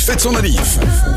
fête son anniv.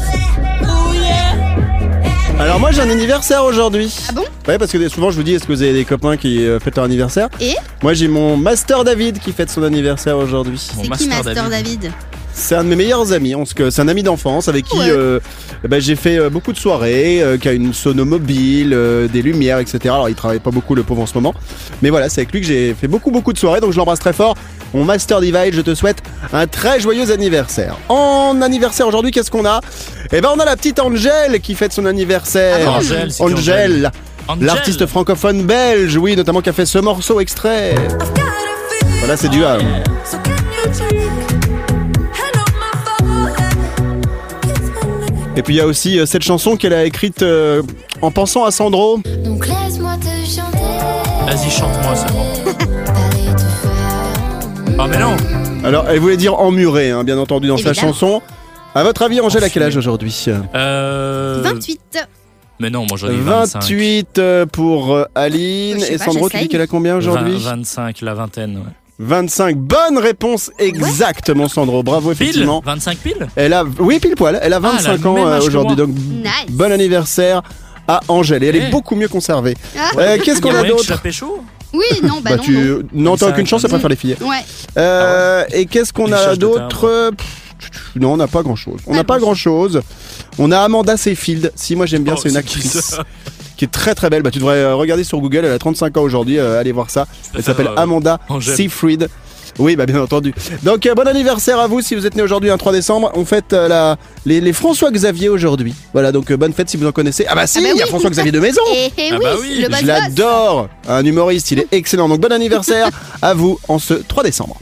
Alors moi j'ai un anniversaire aujourd'hui. Ah bon? Ouais, parce que souvent je vous dis, est-ce que vous avez des copains qui fêtent leur anniversaire? Et Moi j'ai mon Master David qui fête son anniversaire aujourd'hui. c'est qui Master David? C'est un de mes meilleurs amis, c'est un ami d'enfance avec qui j'ai fait beaucoup de soirées, qui a une sono mobile, des lumières, etc. Alors il travaille pas beaucoup le pauvre en ce moment, mais voilà, c'est avec lui que j'ai fait beaucoup de soirées, donc je l'embrasse très fort. Mon Master Divide, je te souhaite un très joyeux anniversaire. En anniversaire aujourd'hui, qu'est-ce qu'on a? Eh ben on a la petite Angèle qui fête son anniversaire. Ah, Angèle, c'est Angèle, Angèle. l'artiste francophone belge, oui, notamment qui a fait ce morceau extrait. Voilà, c'est du A. Et puis il y a aussi cette chanson qu'elle a écrite en pensant à Sandro. Donc laisse-moi te chanter. Vas-y, chante-moi seulement. Oh mais non. Alors elle voulait dire emmuré, hein, bien entendu, dans sa Évidemment. chanson. À votre avis, Angèle a quel âge aujourd'hui? 28. Mais non, moi j'en ai 25. 28 pour Aline. Je sais Et pas, Sandro, tu j'essaye. dis qu'elle a combien aujourd'hui? 25, la vingtaine, ouais. 25, bonne réponse exacte, mon Sandro, bravo, Pile effectivement. 25 piles. Oui, pile poil, elle a 25 elle a le ans même âge que aujourd'hui, moi. donc Nice. bon anniversaire à Angèle. Et elle est Eh. beaucoup mieux conservée. Ah. Qu'est-ce qu'on Il y a moyen que je d'autre? la pécho. Oui, non, bah non. Non, t'as Ça, aucune chance, ça comme préfère les filles. Ouais. Et qu'est-ce qu'on Il a cherche de d'autre? Non, on n'a pas grand-chose. On n'a pas grand-chose. On a Amanda Seyfield. Si, moi j'aime bien, Oh, c'est une c'est qui, actrice ça qui est très très belle. Bah, tu devrais regarder sur Google, elle a 35 ans aujourd'hui, allez voir ça. Elle s'appelle Amanda Angèle. Seyfried. Oui, bah bien entendu. Donc bon anniversaire à vous si vous êtes né aujourd'hui un 3 décembre. On fête les François Xavier aujourd'hui. Voilà, donc bonne fête si vous en connaissez. Ah bah si, Ah bah il y a oui. François Xavier de Maison. Et Ah oui, bah oui, le Je boss. l'adore. Un humoriste, il est excellent. Donc bon anniversaire à vous en ce 3 décembre.